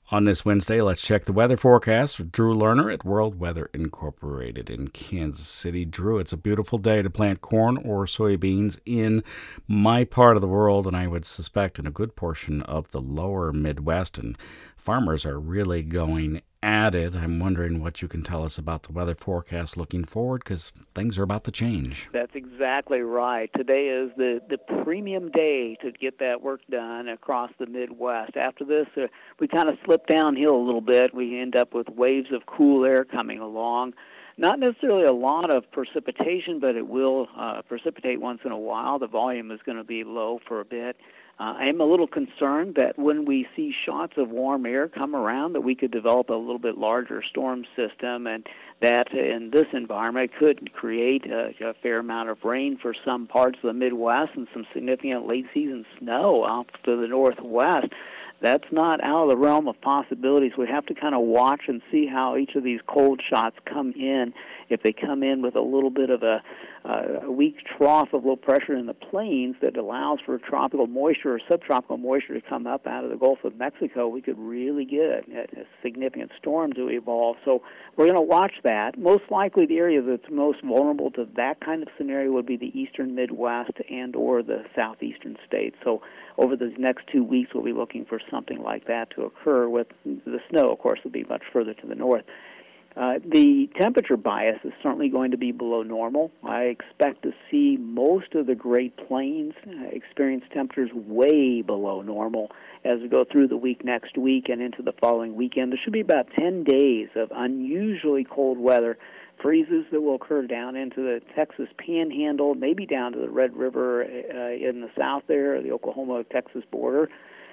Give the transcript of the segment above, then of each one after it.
On this Wednesday, let's check the weather forecast with Drew Lerner at World Weather Incorporated in Kansas City. Drew, it's a beautiful day to plant corn or soybeans in my part of the world, and I would suspect in a good portion of the lower Midwest, and farmers are really going at it. I'm wondering what you can tell us about the weather forecast looking forward, because things are about to change. That's exactly right. Today is the premium day to get that work done across the Midwest. After this, we kind of slip downhill a little bit. We end up with waves of cool air coming along. Not necessarily a lot of precipitation, but it will precipitate once in a while. The volume is going to be low for a bit. I am a little concerned that when we see shots of warm air come around, that we could develop a little bit larger storm system, and that in this environment could create a fair amount of rain for some parts of the Midwest and some significant late-season snow off to the northwest. That's not out of the realm of possibilities. We have to kind of watch and see how each of these cold shots come in. If they come in with a little bit of a weak trough of low pressure in the plains that allows for tropical moisture or subtropical moisture to come up out of the Gulf of Mexico, we could really get a significant storm to evolve. So we're going to watch that. Most likely the area that's most vulnerable to that kind of scenario would be the eastern Midwest and or the southeastern states. So over the next 2 weeks, we'll be looking for something like that to occur. With the snow, of course, will be much further to the north. The temperature bias is certainly going to be below normal. I expect to see most of the Great Plains experience temperatures way below normal as we go through the week next week and into the following weekend. There should be about 10 days of unusually cold weather, freezes that will occur down into the Texas Panhandle, maybe down to the Red River in the south there, the Oklahoma-Texas border.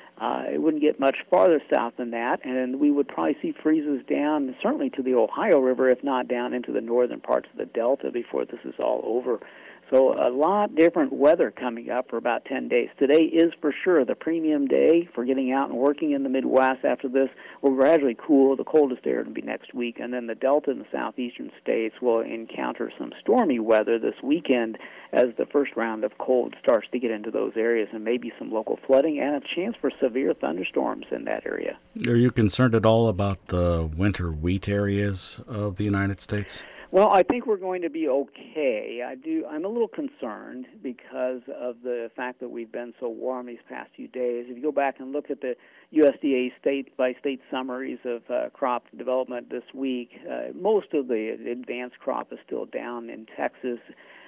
It wouldn't get much farther south than that, and we would probably see freezes down certainly to the Ohio River, if not down into the northern parts of the Delta before this is all over. So a lot different weather coming up for about 10 days. Today is for sure the premium day for getting out and working in the Midwest. After this, we'll gradually cool. The coldest air will be next week, and then the Delta and the southeastern states will encounter some stormy weather this weekend as the first round of cold starts to get into those areas, and maybe some local flooding and a chance for severe thunderstorms in that area. Are you concerned at all about the winter wheat areas of the United States? Well, I think we're going to be okay. I'm a little concerned because of the fact that we've been so warm these past few days. If you go back and look at the USDA state-by-state summaries of crop development this week, most of the advanced crop is still down in Texas,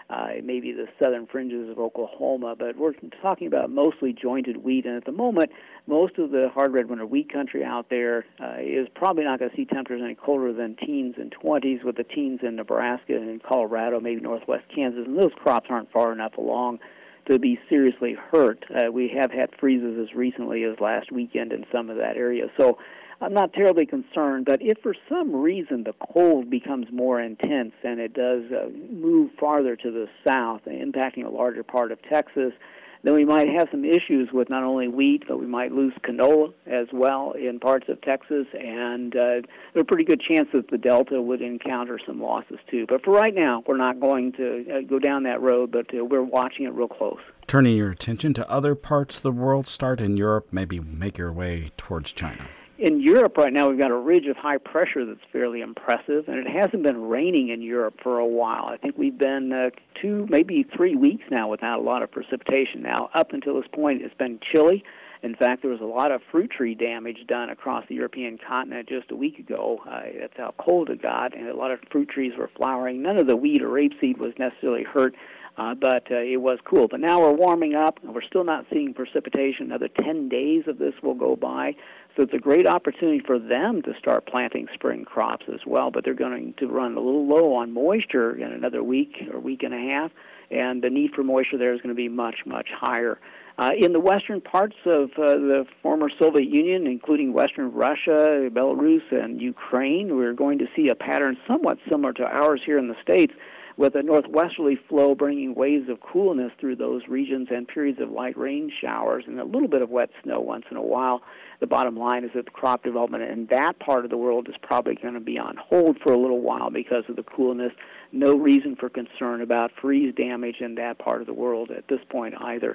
maybe the southern fringes of Oklahoma, but we're talking about mostly jointed wheat, and at the moment, most of the hard red winter wheat country out there is probably not going to see temperatures any colder than teens and 20s, with the teens in Nebraska and Colorado, maybe northwest Kansas, and those crops aren't far enough along to be seriously hurt. We have had freezes as recently as last weekend in some of that area, so I'm not terribly concerned, but if for some reason the cold becomes more intense and it does move farther to the south, impacting a larger part of Texas, then we might have some issues with not only wheat, but we might lose canola as well in parts of Texas, and there's a pretty good chance that the Delta would encounter some losses too. But for right now, we're not going to go down that road, but we're watching it real close. Turning your attention to other parts of the world, start in Europe, maybe make your way towards China. In Europe right now, we've got a ridge of high pressure that's fairly impressive, and it hasn't been raining in Europe for a while. I think we've been 2, maybe 3 weeks now without a lot of precipitation. Now, up until this point, it's been chilly. In fact, there was a lot of fruit tree damage done across the European continent just a week ago. That's how cold it got, and a lot of fruit trees were flowering. None of the wheat or rapeseed was necessarily hurt, but it was cool. But now we're warming up, and we're still not seeing precipitation. Another 10 days of this will go by. So it's a great opportunity for them to start planting spring crops as well, but they're going to run a little low on moisture in another week or week and a half, and the need for moisture there is going to be much, much higher. In the western parts of the former Soviet Union, including western Russia, Belarus, and Ukraine, we're going to see a pattern somewhat similar to ours here in the States, with a northwesterly flow bringing waves of coolness through those regions and periods of light rain showers and a little bit of wet snow once in a while. The bottom line is that the crop development in that part of the world is probably going to be on hold for a little while because of the coolness. No reason for concern about freeze damage in that part of the world at this point either.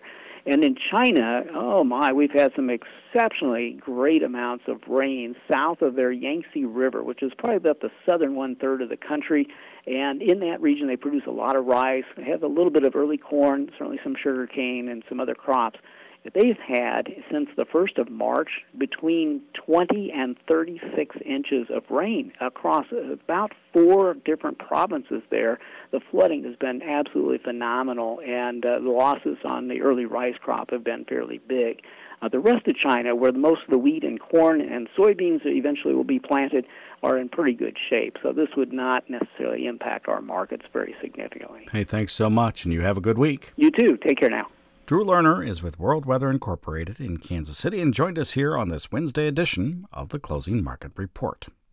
And in China, oh my, we've had some exceptionally great amounts of rain south of their Yangtze River, which is probably about the southern one-third of the country. And in that region, they produce a lot of rice. They have a little bit of early corn, certainly some sugar cane and some other crops. They've had, since the 1st of March, between 20 and 36 inches of rain across about 4 different provinces there. The flooding has been absolutely phenomenal, and the losses on the early rice crop have been fairly big. The rest of China, where most of the wheat and corn and soybeans eventually will be planted, are in pretty good shape. So this would not necessarily impact our markets very significantly. Hey, thanks so much, and you have a good week. You too. Take care now. Drew Lerner is with World Weather Incorporated in Kansas City and joined us here on this Wednesday edition of the Closing Market Report.